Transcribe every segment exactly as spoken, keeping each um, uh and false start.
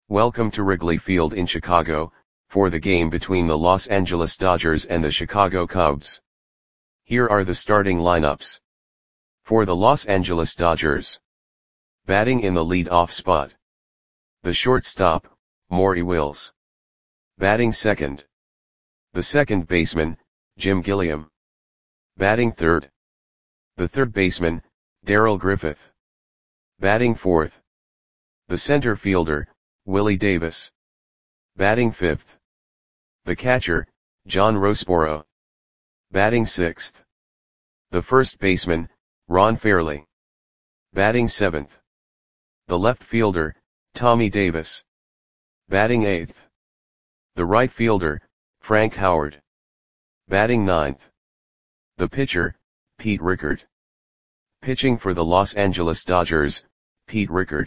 Welcome to Wrigley Field in Chicago, for the game between the Los Angeles Dodgers and the Chicago Cubs. Here are the starting lineups. For the Los Angeles Dodgers. Batting in the lead-off spot. The shortstop, Maury Wills. Batting second. The second baseman, Jim Gilliam. Batting third. The third baseman, Darrell Griffith. Batting fourth. The center fielder, Willie Davis. Batting fifth. The catcher, John Roseboro. Batting sixth. The first baseman, Ron Fairly. Batting seventh. The left fielder, Tommy Davis. Batting eighth. The right fielder, Frank Howard. Batting ninth. The pitcher, Pete Rickard. Pitching for the Los Angeles Dodgers, Pete Rickard.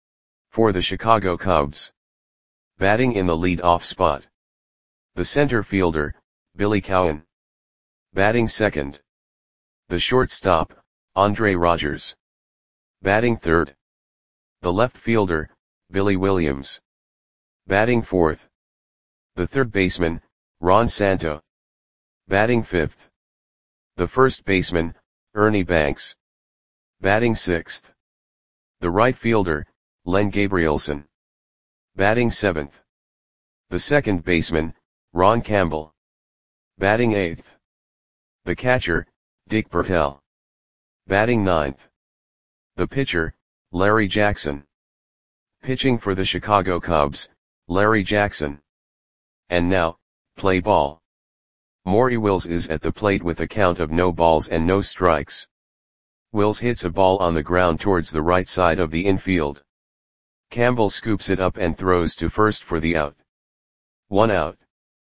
For the Chicago Cubs. Batting in the lead-off spot. The center fielder, Billy Cowan. Batting second. The shortstop, Andre Rogers. Batting third. The left fielder, Billy Williams. Batting fourth. The third baseman, Ron Santo. Batting fifth. The first baseman, Ernie Banks. Batting sixth. The right fielder, Len Gabrielson. Batting seventh. The second baseman, Ron Campbell. Batting eighth. The catcher, Dick Bertel. Batting ninth. The pitcher, Larry Jackson. Pitching for the Chicago Cubs, Larry Jackson. And now, play ball. Maury Wills is at the plate with a count of no balls and no strikes. Wills hits a ball on the ground towards the right side of the infield. Campbell scoops it up and throws to first for the out. One out.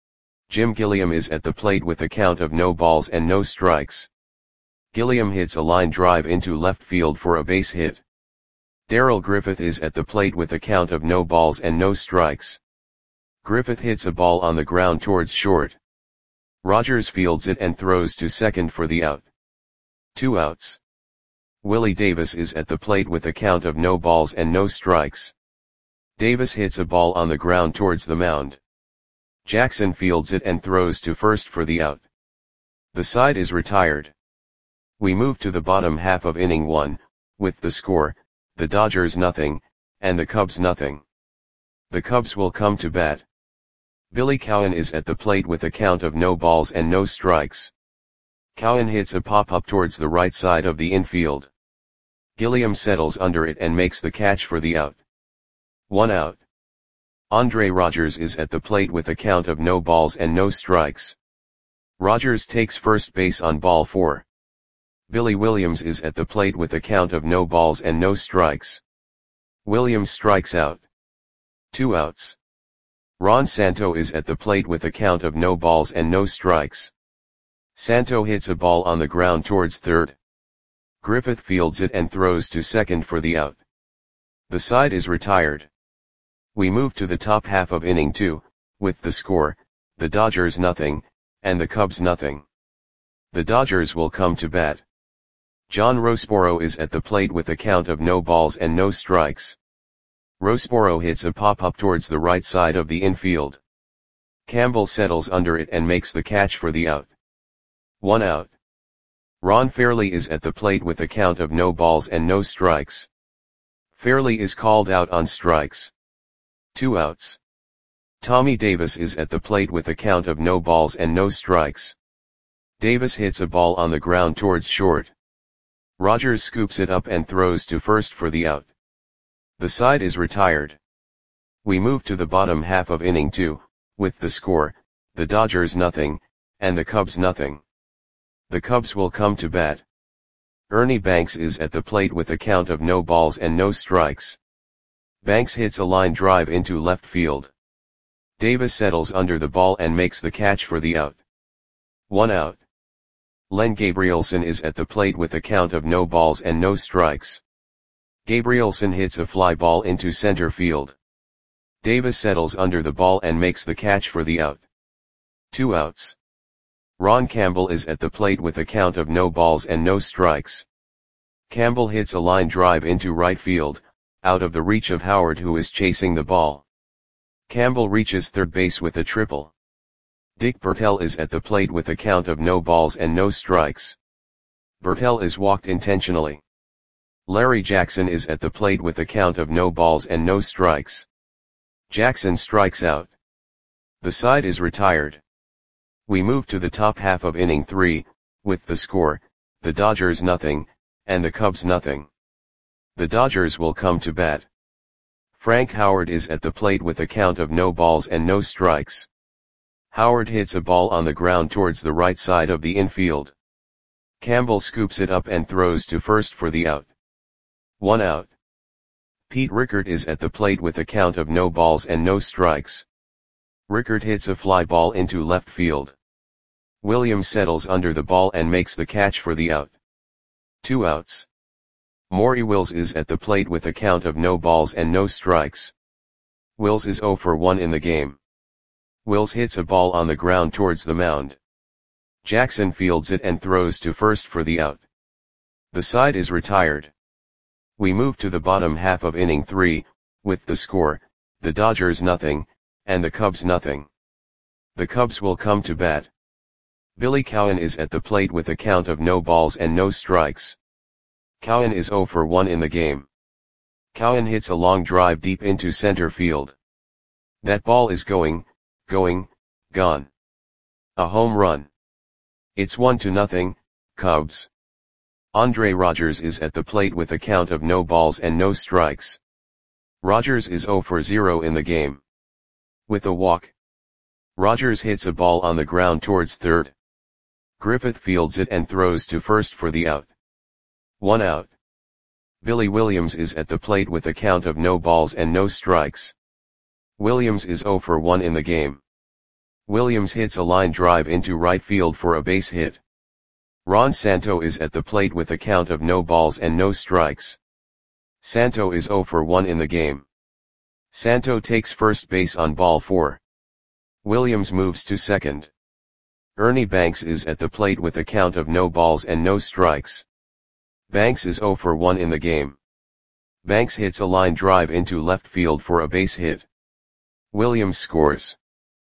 Jim Gilliam is at the plate with a count of no balls and no strikes. Gilliam hits a line drive into left field for a base hit. Darrell Griffith is at the plate with a count of no balls and no strikes. Griffith hits a ball on the ground towards short. Rogers fields it and throws to second for the out. Two outs. Willie Davis is at the plate with a count of no balls and no strikes. Davis hits a ball on the ground towards the mound. Jackson fields it and throws to first for the out. The side is retired. We move to the bottom half of inning one, with the score, the Dodgers nothing, and the Cubs nothing. The Cubs will come to bat. Billy Cowan is at the plate with a count of no balls and no strikes. Cowan hits a pop-up towards the right side of the infield. Gilliam settles under it and makes the catch for the out. One out. Andre Rogers is at the plate with a count of no balls and no strikes. Rogers takes first base on ball four. Billy Williams is at the plate with a count of no balls and no strikes. Williams strikes out. Two outs. Ron Santo is at the plate with a count of no balls and no strikes. Santo hits a ball on the ground towards third. Griffith fields it and throws to second for the out. The side is retired. We move to the top half of inning two, with the score, the Dodgers nothing, and the Cubs nothing. The Dodgers will come to bat. John Roseboro is at the plate with a count of no balls and no strikes. Roseboro hits a pop-up towards the right side of the infield. Campbell settles under it and makes the catch for the out. One out. Ron Fairly is at the plate with a count of no balls and no strikes. Fairly is called out on strikes. Two outs. Tommy Davis is at the plate with a count of no balls and no strikes. Davis hits a ball on the ground towards short. Rogers scoops it up and throws to first for the out. The side is retired. We move to the bottom half of inning two, with the score, the Dodgers nothing, and the Cubs nothing. The Cubs will come to bat. Ernie Banks is at the plate with a count of no balls and no strikes. Banks hits a line drive into left field. Davis settles under the ball and makes the catch for the out. One out. Len Gabrielson is at the plate with a count of no balls and no strikes. Gabrielson hits a fly ball into center field. Davis settles under the ball and makes the catch for the out. Two outs. Ron Campbell is at the plate with a count of no balls and no strikes. Campbell hits a line drive into right field, out of the reach of Howard, who is chasing the ball. Campbell reaches third base with a triple. Dick Bertel is at the plate with a count of no balls and no strikes. Bertel is walked intentionally. Larry Jackson is at the plate with a count of no balls and no strikes. Jackson strikes out. The side is retired. We move to the top half of inning three, with the score, the Dodgers nothing, and the Cubs nothing. The Dodgers will come to bat. Frank Howard is at the plate with a count of no balls and no strikes. Howard hits a ball on the ground towards the right side of the infield. Campbell scoops it up and throws to first for the out. One out. Pete Rickard is at the plate with a count of no balls and no strikes. Rickard hits a fly ball into left field. Williams settles under the ball and makes the catch for the out. Two outs. Maury Wills is at the plate with a count of no balls and no strikes. Wills is oh for one in the game. Wills hits a ball on the ground towards the mound. Jackson fields it and throws to first for the out. The side is retired. We move to the bottom half of inning three, with the score, the Dodgers nothing, and the Cubs nothing. The Cubs will come to bat. Billy Cowan is at the plate with a count of no balls and no strikes. Cowan is oh for one in the game. Cowan hits a long drive deep into center field. That ball is going, going, gone. A home run. It's one to nothing, Cubs. Andre Rogers is at the plate with a count of no balls and no strikes. Rogers is oh for zero in the game. With a walk. Rogers hits a ball on the ground towards third. Griffith fields it and throws to first for the out. One out. Billy Williams is at the plate with a count of no balls and no strikes. Williams is oh for one in the game. Williams hits a line drive into right field for a base hit. Ron Santo is at the plate with a count of no balls and no strikes. Santo is oh for one in the game. Santo takes first base on ball four. Williams moves to second. Ernie Banks is at the plate with a count of no balls and no strikes. Banks is oh for one in the game. Banks hits a line drive into left field for a base hit. Williams scores.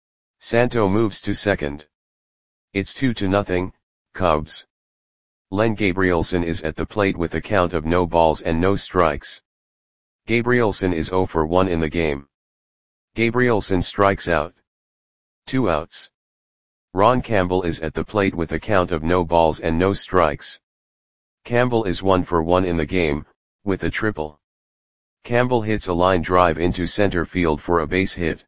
Santo moves to second. It's two to nothing, Cubs. Len Gabrielson is at the plate with a count of no balls and no strikes. Gabrielson is oh for one in the game. Gabrielson strikes out. Two outs. Ron Campbell is at the plate with a count of no balls and no strikes. Campbell is one for one in the game, with a triple. Campbell hits a line drive into center field for a base hit.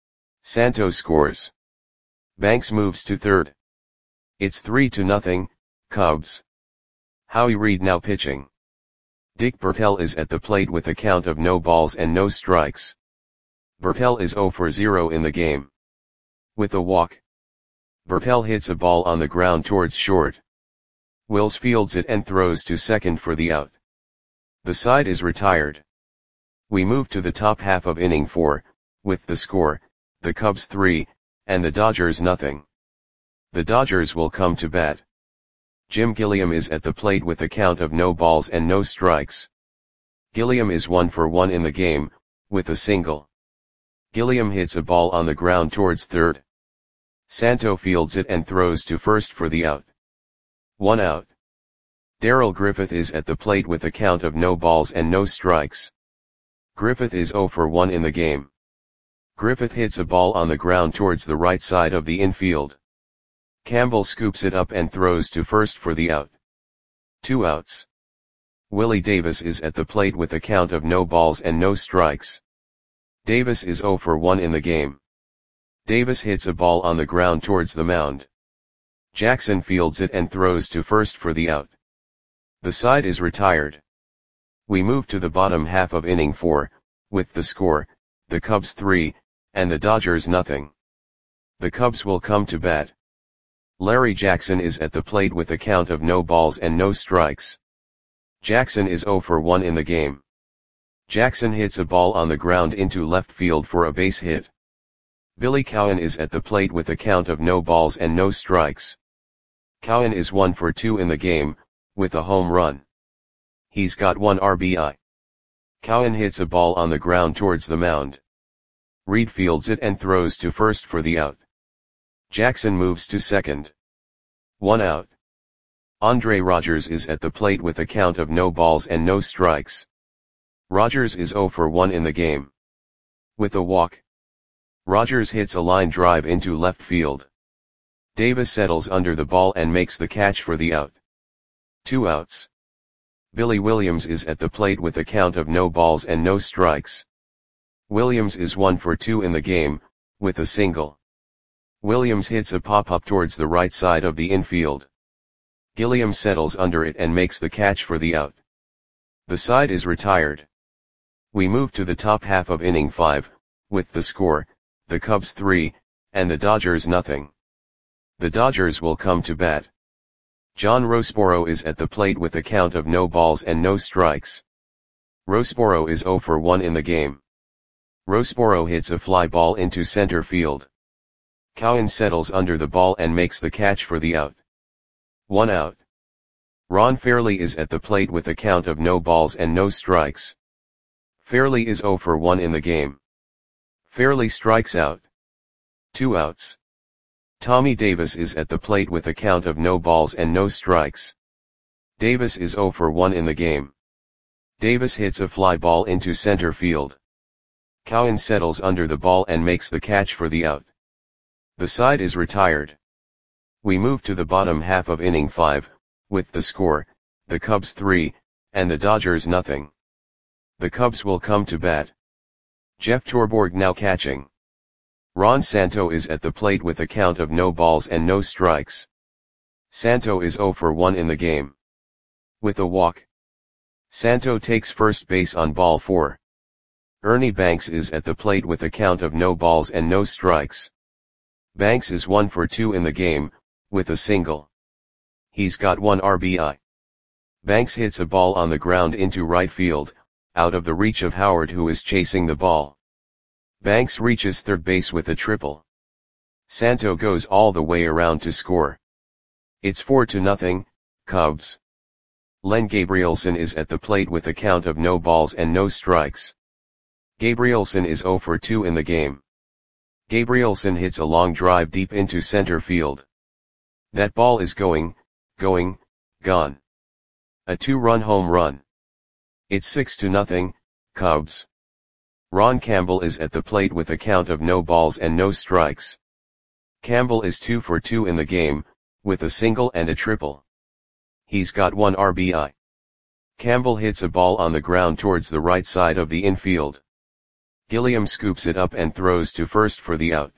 Santo scores. Banks moves to third. It's three to nothing, Cubs. Howie Reed now pitching. Dick Bertel is at the plate with a count of no balls and no strikes. Bertel is oh for zero in the game. With a walk. Bertel hits a ball on the ground towards short. Wills fields it and throws to second for the out. The side is retired. We move to the top half of inning four, with the score, the Cubs three, and the Dodgers nothing. The Dodgers will come to bat. Jim Gilliam is at the plate with a count of no balls and no strikes. Gilliam is one for one in the game, with a single. Gilliam hits a ball on the ground towards third. Santo fields it and throws to first for the out. One out. Darrell Griffith is at the plate with a count of no balls and no strikes. Griffith is oh for one in the game. Griffith hits a ball on the ground towards the right side of the infield. Campbell scoops it up and throws to first for the out. Two outs. Willie Davis is at the plate with a count of no balls and no strikes. Davis is oh for one in the game. Davis hits a ball on the ground towards the mound. Jackson fields it and throws to first for the out. The side is retired. We move to the bottom half of inning four, with the score, the Cubs three, and the Dodgers nothing. The Cubs will come to bat. Larry Jackson is at the plate with a count of no balls and no strikes. Jackson is oh for one in the game. Jackson hits a ball on the ground into left field for a base hit. Billy Cowan is at the plate with a count of no balls and no strikes. Cowan is one for two in the game, with a home run. He's got one R B I. Cowan hits a ball on the ground towards the mound. Reed fields it and throws to first for the out. Jackson moves to second. One out. Andre Rogers is at the plate with a count of no balls and no strikes. Rogers is zero for one in the game. With a walk, Rogers hits a line drive into left field. Davis settles under the ball and makes the catch for the out. Two outs. Billy Williams is at the plate with a count of no balls and no strikes. Williams is one for two in the game, with a single. Williams hits a pop-up towards the right side of the infield. Gilliam settles under it and makes the catch for the out. The side is retired. We move to the top half of inning five, with the score, the Cubs three, and the Dodgers nothing. The Dodgers will come to bat. John Roseboro is at the plate with a count of no balls and no strikes. Roseboro is zero for one in the game. Roseboro hits a fly ball into center field. Cowan settles under the ball and makes the catch for the out. One out. Ron Fairley is at the plate with a count of no balls and no strikes. Fairley is zero for one in the game. Fairley strikes out. Two outs. Tommy Davis is at the plate with a count of no balls and no strikes. Davis is zero for one in the game. Davis hits a fly ball into center field. Cowan settles under the ball and makes the catch for the out. The side is retired. We move to the bottom half of inning five, with the score, the Cubs three, and the Dodgers nothing. The Cubs will come to bat. Jeff Torborg now catching. Ron Santo is at the plate with a count of no balls and no strikes. Santo is zero for one in the game. With a walk, Santo takes first base on ball four. Ernie Banks is at the plate with a count of no balls and no strikes. Banks is one for two in the game, with a single. He's got one R B I. Banks hits a ball on the ground into right field, out of the reach of Howard, who is chasing the ball. Banks reaches third base with a triple. Santo goes all the way around to score. It's four to nothing, Cubs. Len Gabrielson is at the plate with a count of no balls and no strikes. Gabrielson is zero for two in the game. Gabrielson hits a long drive deep into center field. That ball is going, going, gone. A two-run home run. It's six to nothing, Cubs. Ron Campbell is at the plate with a count of no balls and no strikes. Campbell is two for two in the game, with a single and a triple. He's got one R B I. Campbell hits a ball on the ground towards the right side of the infield. Gilliam scoops it up and throws to first for the out.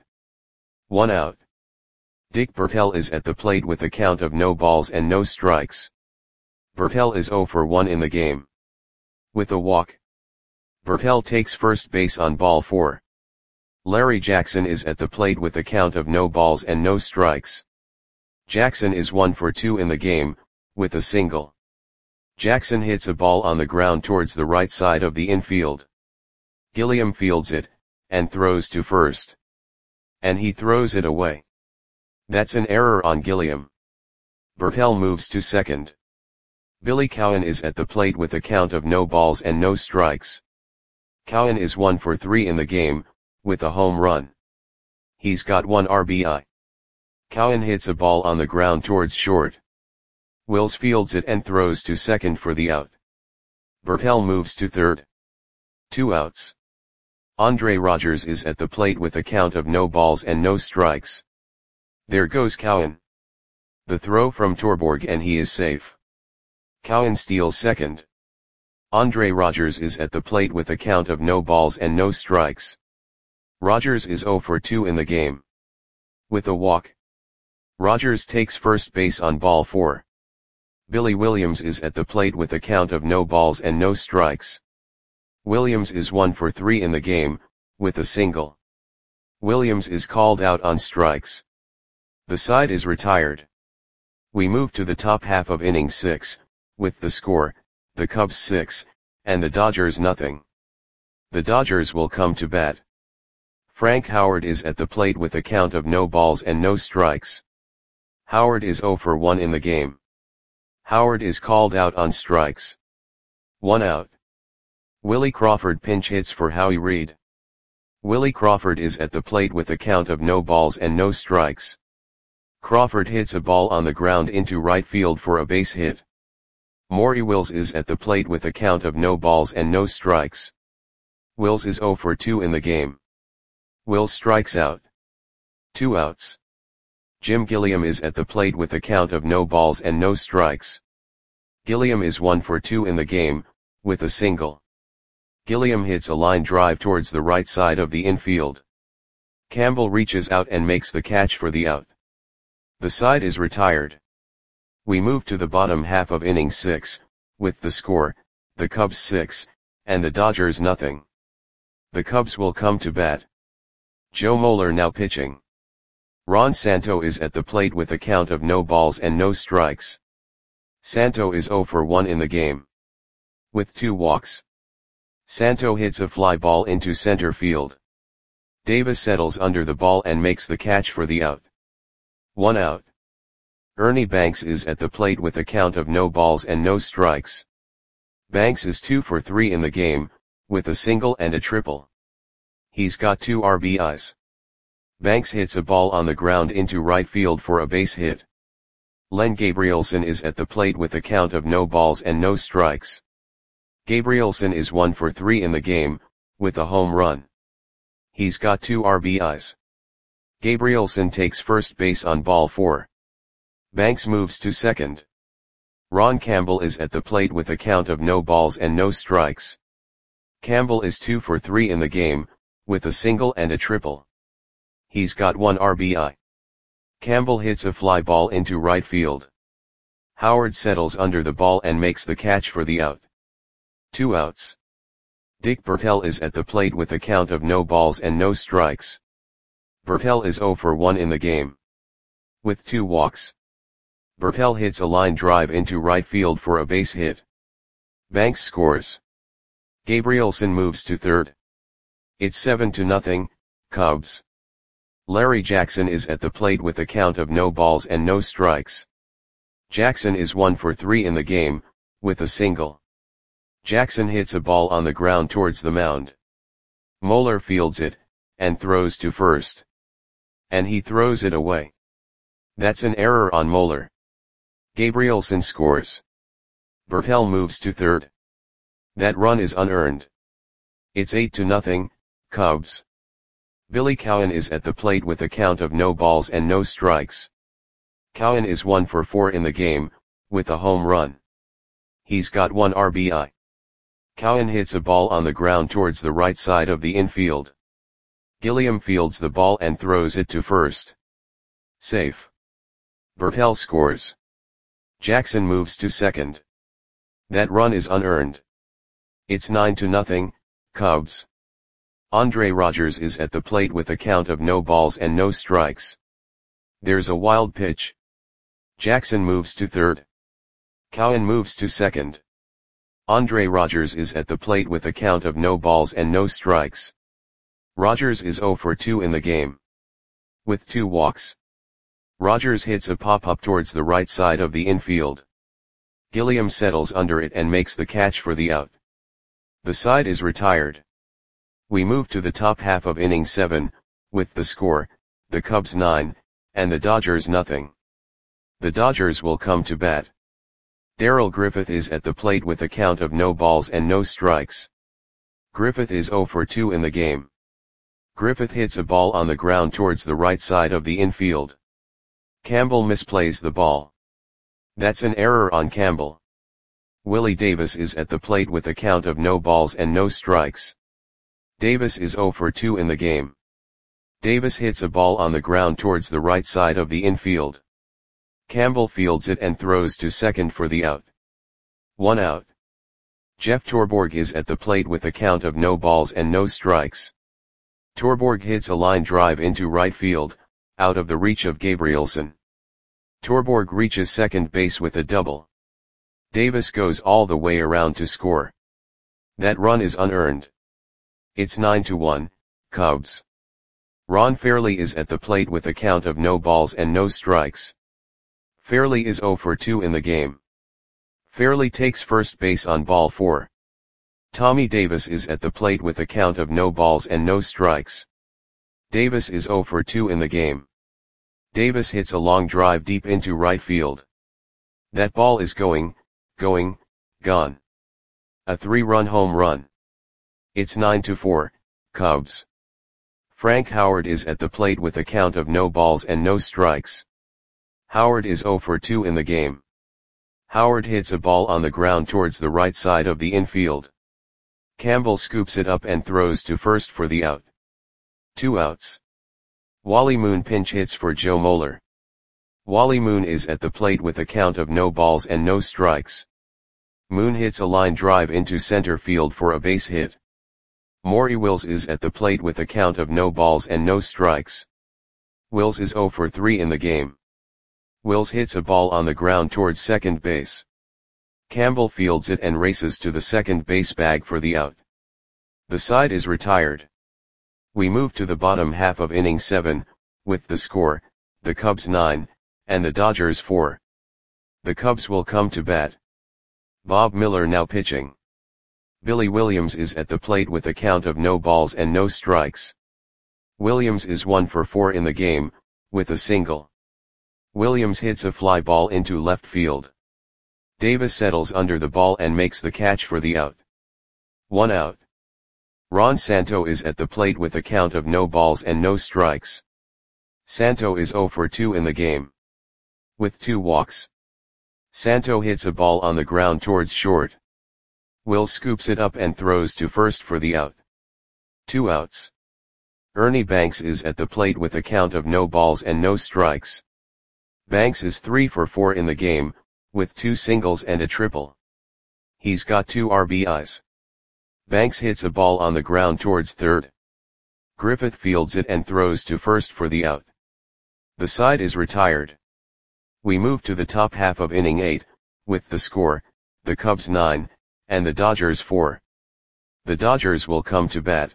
One out. Dick Bertel is at the plate with a count of no balls and no strikes. Bertel is zero for one in the game. With a walk, Bertel takes first base on ball four. Larry Jackson is at the plate with a count of no balls and no strikes. Jackson is one for two in the game, with a single. Jackson hits a ball on the ground towards the right side of the infield. Gilliam fields it, and throws to first. And he throws it away. That's an error on Gilliam. Bertel moves to second. Billy Cowan is at the plate with a count of no balls and no strikes. Cowan is one for three in the game, with a home run. He's got one R B I. Cowan hits a ball on the ground towards short. Wills fields it and throws to second for the out. Bertel moves to third. Two outs. Andre Rogers is at the plate with a count of no balls and no strikes. There goes Cowan. The throw from Torborg and he is safe. Cowan steals second. Andre Rogers is at the plate with a count of no balls and no strikes. Rogers is zero for two in the game. With a walk, Rogers takes first base on ball four. Billy Williams is at the plate with a count of no balls and no strikes. Williams is one for three in the game, with a single. Williams is called out on strikes. The side is retired. We move to the top half of inning six, with the score, the Cubs six, and the Dodgers nothing. The Dodgers will come to bat. Frank Howard is at the plate with a count of no balls and no strikes. Howard is zero for one in the game. Howard is called out on strikes. One out. Willie Crawford pinch hits for Howie Reed. Willie Crawford is at the plate with a count of no balls and no strikes. Crawford hits a ball on the ground into right field for a base hit. Maury Wills is at the plate with a count of no balls and no strikes. Wills is oh for two in the game. Wills strikes out. Two outs. Jim Gilliam is at the plate with a count of no balls and no strikes. Gilliam is one for two in the game, with a single. Gilliam hits a line drive towards the right side of the infield. Campbell reaches out and makes the catch for the out. The side is retired. We move to the bottom half of inning six, with the score, the Cubs six, and the Dodgers nothing. The Cubs will come to bat. Joe Moeller now pitching. Ron Santo is at the plate with a count of no balls and no strikes. Santo is oh for one in the game. With two walks. Santo hits a fly ball into center field. Davis settles under the ball and makes the catch for the out. One out. Ernie Banks is at the plate with a count of no balls and no strikes. Banks is two for three in the game, with a single and a triple. He's got two R B Is. Banks hits a ball on the ground into right field for a base hit. Len Gabrielson is at the plate with a count of no balls and no strikes. Gabrielson is one for three in the game, with a home run. He's got two R B Is. Gabrielson takes first base on ball four. Banks moves to second. Ron Campbell is at the plate with a count of no balls and no strikes. Campbell is two for three in the game, with a single and a triple. He's got one R B I. Campbell hits a fly ball into right field. Howard settles under the ball and makes the catch for the out. Two outs. Dick Bertel is at the plate with a count of no balls and no strikes. Bertel is oh for one in the game. With two walks. Bertel hits a line drive into right field for a base hit. Banks scores. Gabrielson moves to third. It's seven to nothing, Cubs. Larry Jackson is at the plate with a count of no balls and no strikes. Jackson is one for three in the game, with a single. Jackson hits a ball on the ground towards the mound. Moeller fields it, and throws to first. And he throws it away. That's an error on Moeller. Gabrielson scores. Bertel moves to third. That run is unearned. It's eight to nothing, Cubs. Billy Cowan is at the plate with a count of no balls and no strikes. Cowan is one for four in the game, with a home run. He's got one R B I. Cowan hits a ball on the ground towards the right side of the infield. Gilliam fields the ball and throws it to first. Safe. Bertel scores. Jackson moves to second. That run is unearned. It's nine to nothing, Cubs. Andre Rogers is at the plate with a count of no balls and no strikes. There's a wild pitch. Jackson moves to third. Cowan moves to second. Andre Rogers is at the plate with a count of no balls and no strikes. Rogers is oh for two in the game. With two walks. Rogers hits a pop-up towards the right side of the infield. Gilliam settles under it and makes the catch for the out. The side is retired. We move to the top half of inning seven, with the score, the Cubs nine, and the Dodgers nothing. The Dodgers will come to bat. Darrell Griffith is at the plate with a count of no balls and no strikes. Griffith is oh for two in the game. Griffith hits a ball on the ground towards the right side of the infield. Campbell misplays the ball. That's an error on Campbell. Willie Davis is at the plate with a count of no balls and no strikes. Davis is oh for two in the game. Davis hits a ball on the ground towards the right side of the infield. Campbell fields it and throws to second for the out. One out. Jeff Torborg is at the plate with a count of no balls and no strikes. Torborg hits a line drive into right field, out of the reach of Gabrielson. Torborg reaches second base with a double. Davis goes all the way around to score. That run is unearned. It's nine to one, Cubs. Ron Fairley is at the plate with a count of no balls and no strikes. Fairley is oh for two in the game. Fairley takes first base on ball four. Tommy Davis is at the plate with a count of no balls and no strikes. Davis is zero for two in the game. Davis hits a long drive deep into right field. That ball is going, going, gone. A three-run home run. It's nine to four, Cubs. Frank Howard is at the plate with a count of no balls and no strikes. Howard is zero for two in the game. Howard hits a ball on the ground towards the right side of the infield. Campbell scoops it up and throws to first for the out. Two outs. Wally Moon pinch hits for Joe Moeller. Wally Moon is at the plate with a count of no balls and no strikes. Moon hits a line drive into center field for a base hit. Maury Wills is at the plate with a count of no balls and no strikes. Wills is zero for three in the game. Wills hits a ball on the ground towards second base. Campbell fields it and races to the second base bag for the out. The side is retired. We move to the bottom half of inning seven, with the score, the Cubs nine, and the Dodgers four. The Cubs will come to bat. Bob Miller now pitching. Billy Williams is at the plate with a count of no balls and no strikes. Williams is one for four in the game, with a single. Williams hits a fly ball into left field. Davis settles under the ball and makes the catch for the out. One out. Ron Santo is at the plate with a count of no balls and no strikes. Santo is zero for two in the game. With two walks. Santo hits a ball on the ground towards short. Will scoops it up and throws to first for the out. Two outs. Ernie Banks is at the plate with a count of no balls and no strikes. Banks is three for four in the game, with two singles and a triple. He's got two R B Is. Banks hits a ball on the ground towards third. Griffith fields it and throws to first for the out. The side is retired. We move to the top half of inning eight, with the score, the Cubs nine, and the Dodgers four. The Dodgers will come to bat.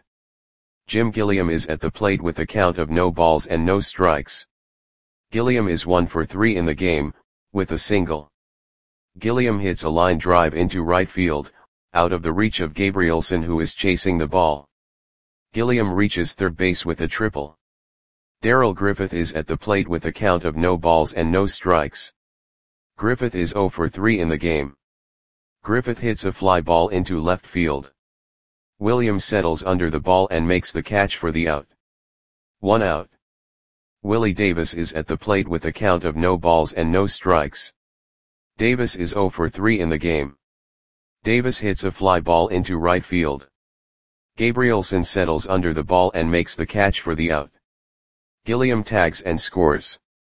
Jim Gilliam is at the plate with a count of no balls and no strikes. Gilliam is one for three in the game, with a single. Gilliam hits a line drive into right field, out of the reach of Gabrielson, who is chasing the ball. Gilliam reaches third base with a triple. Darrell Griffith is at the plate with a count of no balls and no strikes. Griffith is zero for three in the game. Griffith hits a fly ball into left field. Williams settles under the ball and makes the catch for the out. One out. Willie Davis is at the plate with a count of no balls and no strikes. Davis is zero for three in the game. Davis hits a fly ball into right field. Gabrielson settles under the ball and makes the catch for the out. Gilliam tags and scores.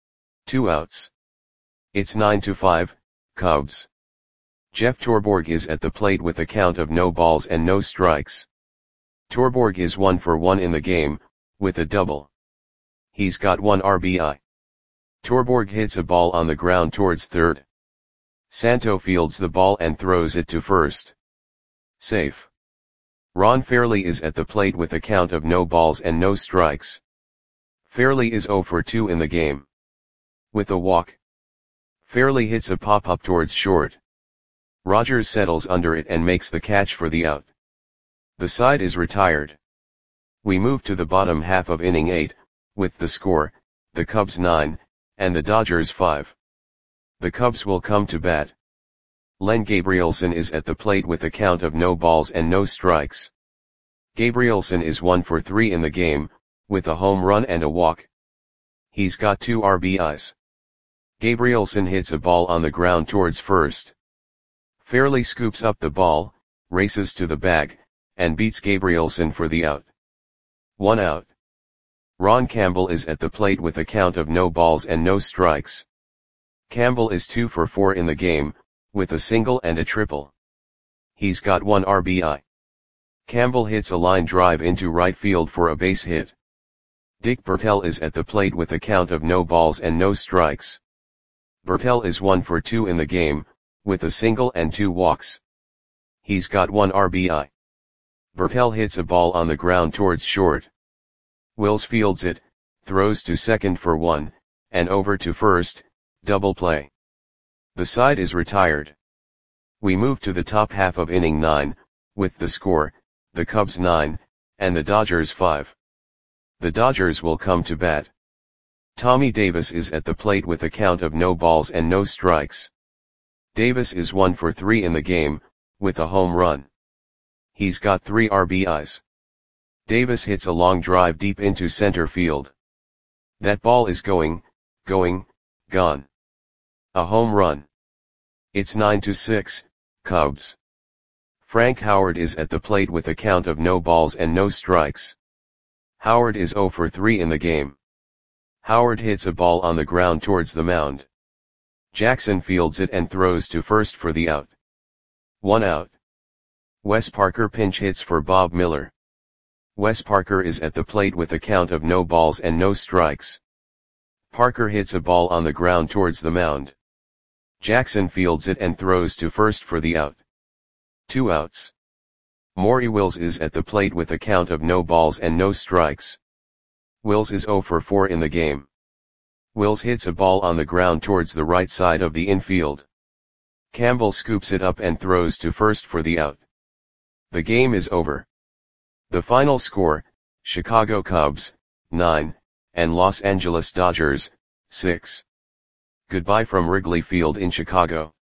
Two outs. It's nine to five, Cubs. Jeff Torborg is at the plate with a count of no balls and no strikes. Torborg is one for one in the game, with a double. He's got one R B I. Torborg hits a ball on the ground towards third. Santo fields the ball and throws it to first. Safe. Ron Fairley is at the plate with a count of no balls and no strikes. Fairley is zero for two in the game. With a walk. Fairley hits a pop-up towards short. Rogers settles under it and makes the catch for the out. The side is retired. We move to the bottom half of inning eight, with the score, the Cubs nine, and the Dodgers five. The Cubs will come to bat. Len Gabrielson is at the plate with a count of no balls and no strikes. Gabrielson is one for three in the game, with a home run and a walk. He's got two R B Is. Gabrielson hits a ball on the ground towards first. Fairley scoops up the ball, races to the bag, and beats Gabrielson for the out. One out. Ron Campbell is at the plate with a count of no balls and no strikes. Campbell is two for four in the game, with a single and a triple. He's got one R B I. Campbell hits a line drive into right field for a base hit. Dick Bertel is at the plate with a count of no balls and no strikes. Bertel is one for two in the game, with a single and two walks. He's got one R B I. Bertel hits a ball on the ground towards short. Wills fields it, throws to second for one, and over to first, double play. The side is retired. We move to the top half of inning nine, with the score, the Cubs nine, and the Dodgers five. The Dodgers will come to bat. Tommy Davis is at the plate with a count of no balls and no strikes. Davis is one for three in the game, with a home run. He's got three R B Is. Davis hits a long drive deep into center field. That ball is going, going, gone. A home run. It's nine to six, Cubs. Frank Howard is at the plate with a count of no balls and no strikes. Howard is zero for three in the game. Howard hits a ball on the ground towards the mound. Jackson fields it and throws to first for the out. One out. Wes Parker pinch hits for Bob Miller. Wes Parker is at the plate with a count of no balls and no strikes. Parker hits a ball on the ground towards the mound. Jackson fields it and throws to first for the out. Two outs. Maury Wills is at the plate with a count of no balls and no strikes. Wills is zero for four in the game. Wills hits a ball on the ground towards the right side of the infield. Campbell scoops it up and throws to first for the out. The game is over. The final score, Chicago Cubs, nine, and Los Angeles Dodgers, six. Goodbye from Wrigley Field in Chicago.